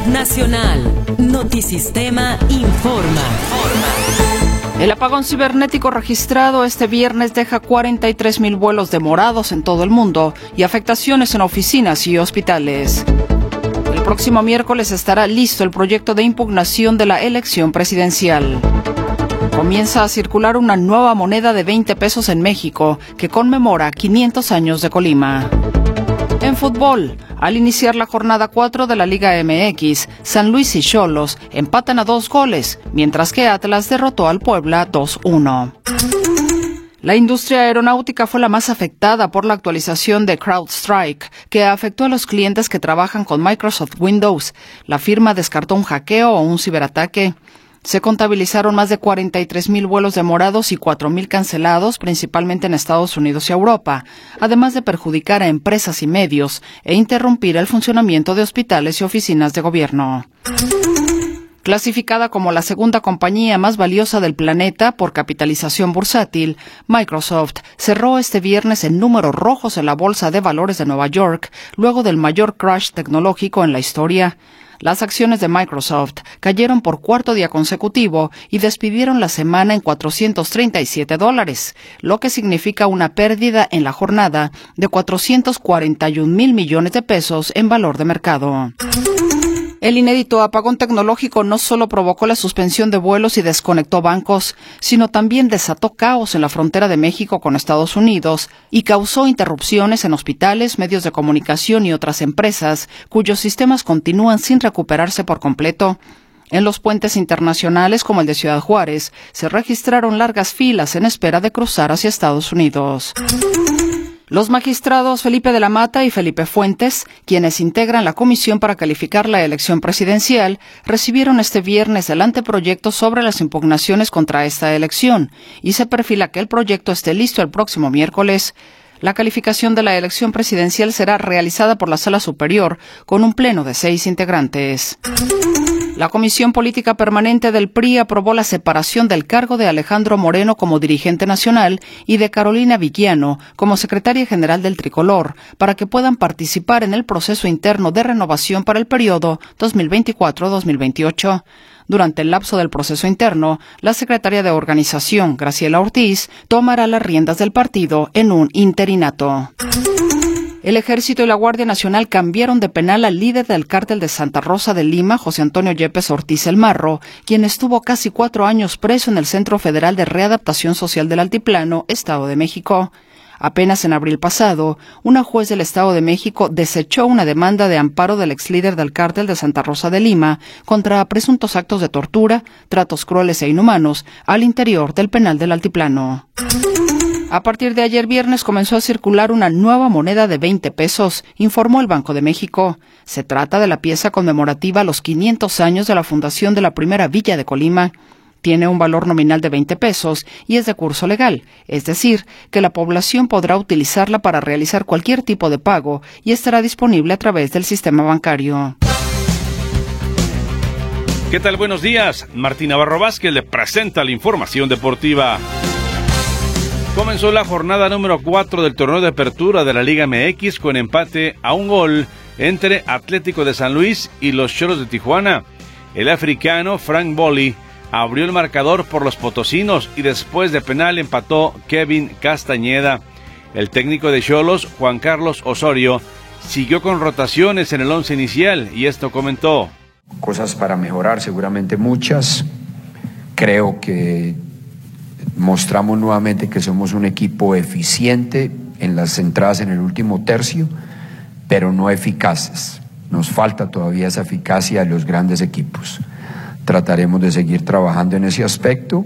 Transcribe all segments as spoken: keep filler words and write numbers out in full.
Nacional. Notisistema informa. El apagón cibernético registrado este viernes deja cuarenta y tres mil vuelos demorados en todo el mundo y afectaciones en oficinas y hospitales. El próximo miércoles estará listo el proyecto de impugnación de la elección presidencial. Comienza a circular una nueva moneda de veinte pesos en México que conmemora quinientos años de Colima. En fútbol, al iniciar la jornada cuatro de la Liga M X, San Luis y Xolos empatan a dos goles, mientras que Atlas derrotó al Puebla dos uno. La industria aeronáutica fue la más afectada por la actualización de CrowdStrike, que afectó a los clientes que trabajan con Microsoft Windows. La firma descartó un hackeo o un ciberataque. Se contabilizaron más de cuarenta y tres mil vuelos demorados y cuatro mil cancelados, principalmente en Estados Unidos y Europa, además de perjudicar a empresas y medios e interrumpir el funcionamiento de hospitales y oficinas de gobierno. Clasificada como la segunda compañía más valiosa del planeta por capitalización bursátil, Microsoft cerró este viernes en números rojos en la Bolsa de Valores de Nueva York, luego del mayor crash tecnológico en la historia. Las acciones de Microsoft cayeron por cuarto día consecutivo y despidieron la semana en cuatrocientos treinta y siete dólares, lo que significa una pérdida en la jornada de cuatrocientos cuarenta y un mil millones de pesos en valor de mercado. El inédito apagón tecnológico no solo provocó la suspensión de vuelos y desconectó bancos, sino también desató caos en la frontera de México con Estados Unidos y causó interrupciones en hospitales, medios de comunicación y otras empresas, cuyos sistemas continúan sin recuperarse por completo. En los puentes internacionales, como el de Ciudad Juárez, se registraron largas filas en espera de cruzar hacia Estados Unidos. Los magistrados Felipe de la Mata y Felipe Fuentes, quienes integran la comisión para calificar la elección presidencial, recibieron este viernes el anteproyecto sobre las impugnaciones contra esta elección y se perfila que el proyecto esté listo el próximo miércoles. La calificación de la elección presidencial será realizada por la Sala Superior con un pleno de seis integrantes. La Comisión Política Permanente del P R I aprobó la separación del cargo de Alejandro Moreno como dirigente nacional y de Carolina Villano como secretaria general del Tricolor, para que puedan participar en el proceso interno de renovación para el periodo dos mil veinticuatro a dos mil veintiocho. Durante el lapso del proceso interno, la secretaria de Organización, Graciela Ortiz, tomará las riendas del partido en un interinato. El Ejército y la Guardia Nacional cambiaron de penal al líder del cártel de Santa Rosa de Lima, José Antonio Yepes Ortiz El Marro, quien estuvo casi cuatro años preso en el Centro Federal de Readaptación Social del Altiplano, Estado de México. Apenas en abril pasado, una juez del Estado de México desechó una demanda de amparo del exlíder del cártel de Santa Rosa de Lima contra presuntos actos de tortura, tratos crueles e inhumanos al interior del penal del Altiplano. A partir de ayer viernes comenzó a circular una nueva moneda de veinte pesos, informó el Banco de México. Se trata de la pieza conmemorativa a los quinientos años de la fundación de la primera villa de Colima. Tiene un valor nominal de veinte pesos y es de curso legal, es decir, que la población podrá utilizarla para realizar cualquier tipo de pago y estará disponible a través del sistema bancario. ¿Qué tal? Buenos días. Martín Navarro Vázquez le presenta la información deportiva. Comenzó la jornada número cuatro del torneo de apertura de la Liga M X con empate a un gol entre Atlético de San Luis y los Xolos de Tijuana. El africano Frank Bolli abrió el marcador por los potosinos y después de penal empató Kevin Castañeda. El técnico de Xolos, Juan Carlos Osorio, siguió con rotaciones en el once inicial y esto comentó. Cosas para mejorar, seguramente muchas. Creo que mostramos nuevamente que somos un equipo eficiente en las entradas en el último tercio, pero no eficaces. Nos falta todavía esa eficacia de los grandes equipos. Trataremos de seguir trabajando en ese aspecto.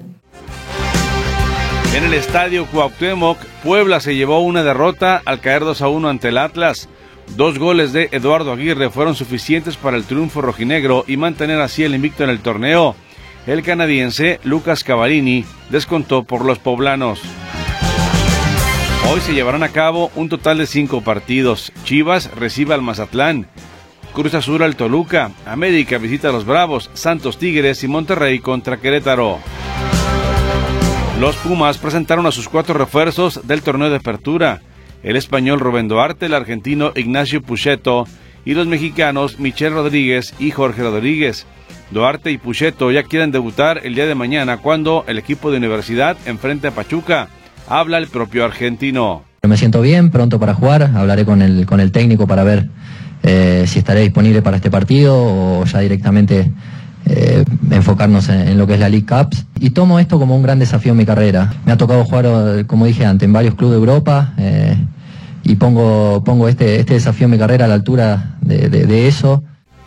En el estadio Cuauhtémoc, Puebla se llevó una derrota al caer dos a uno ante el Atlas. Dos goles de Eduardo Aguirre fueron suficientes para el triunfo rojinegro y mantener así el invicto en el torneo. El canadiense Lucas Cavarini descontó por los poblanos. Hoy se llevarán a cabo un total de cinco partidos. Chivas recibe al Mazatlán, Cruz Azul al Toluca, América visita a los Bravos, Santos Tigres y Monterrey contra Querétaro. Los Pumas presentaron a sus cuatro refuerzos del torneo de apertura. El español Rubén Duarte, el argentino Ignacio Puchetto y los mexicanos Michel Rodríguez y Jorge Rodríguez. Duarte y Pucheto ya quieren debutar el día de mañana cuando el equipo de Universidad enfrente a Pachuca. Habla el propio argentino. Me siento bien, pronto para jugar, hablaré con el, con el técnico para ver eh, si estaré disponible para este partido o ya directamente eh, enfocarnos en, en lo que es la League Cups. Y tomo esto como un gran desafío en mi carrera. Me ha tocado jugar, como dije antes, en varios clubes de Europa eh, y pongo, pongo este, este desafío en mi carrera a la altura de, de, de eso.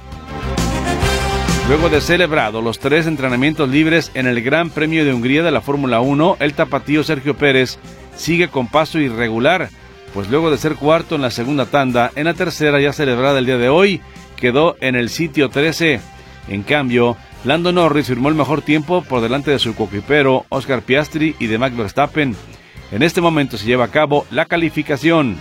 Luego de celebrado los tres entrenamientos libres en el Gran Premio de Hungría de la Fórmula uno, el tapatío Sergio Pérez sigue con paso irregular, pues luego de ser cuarto en la segunda tanda, en la tercera ya celebrada el día de hoy, quedó en el sitio trece. En cambio, Lando Norris firmó el mejor tiempo por delante de su coequipero Oscar Piastri y de Max Verstappen. En este momento se lleva a cabo la calificación.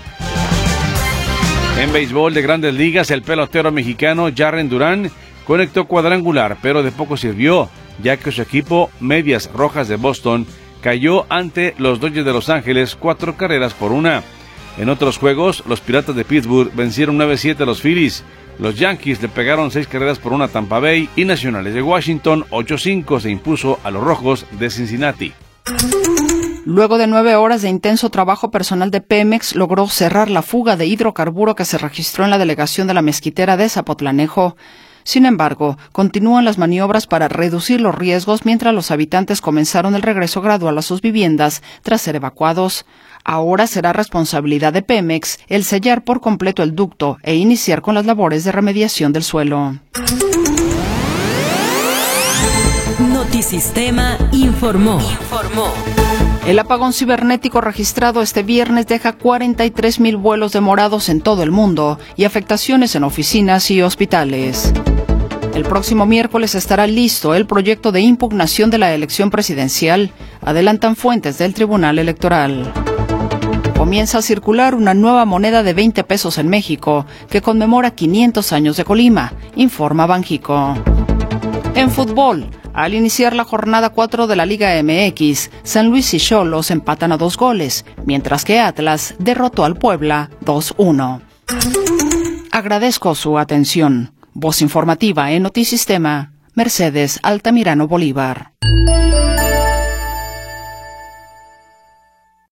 En béisbol de Grandes Ligas, el pelotero mexicano Jarren Duran conectó cuadrangular, pero de poco sirvió, ya que su equipo Medias Rojas de Boston cayó ante los Dodgers de Los Ángeles cuatro carreras por una. En otros juegos, los Piratas de Pittsburgh vencieron nueve siete a los Phillies, los Yankees le pegaron seis carreras por una a Tampa Bay y Nacionales de Washington ocho cinco se impuso a los Rojos de Cincinnati. Luego de nueve horas de intenso trabajo personal de Pemex, logró cerrar la fuga de hidrocarburo que se registró en la delegación de la Mezquitera de Zapotlanejo. Sin embargo, continúan las maniobras para reducir los riesgos mientras los habitantes comenzaron el regreso gradual a sus viviendas tras ser evacuados. Ahora será responsabilidad de Pemex el sellar por completo el ducto e iniciar con las labores de remediación del suelo. Notisistema informó. Informó. El apagón cibernético registrado este viernes deja cuarenta y tres mil vuelos demorados en todo el mundo y afectaciones en oficinas y hospitales. El próximo miércoles estará listo el proyecto de impugnación de la elección presidencial, adelantan fuentes del Tribunal Electoral. Comienza a circular una nueva moneda de veinte pesos en México que conmemora quinientos años de Colima, informa Banjico. En fútbol, al iniciar la jornada cuatro de la Liga M X, San Luis y Xolos empatan a dos goles, mientras que Atlas derrotó al Puebla dos uno. Agradezco su atención. Voz informativa en Notisistema, Mercedes Altamirano Bolívar.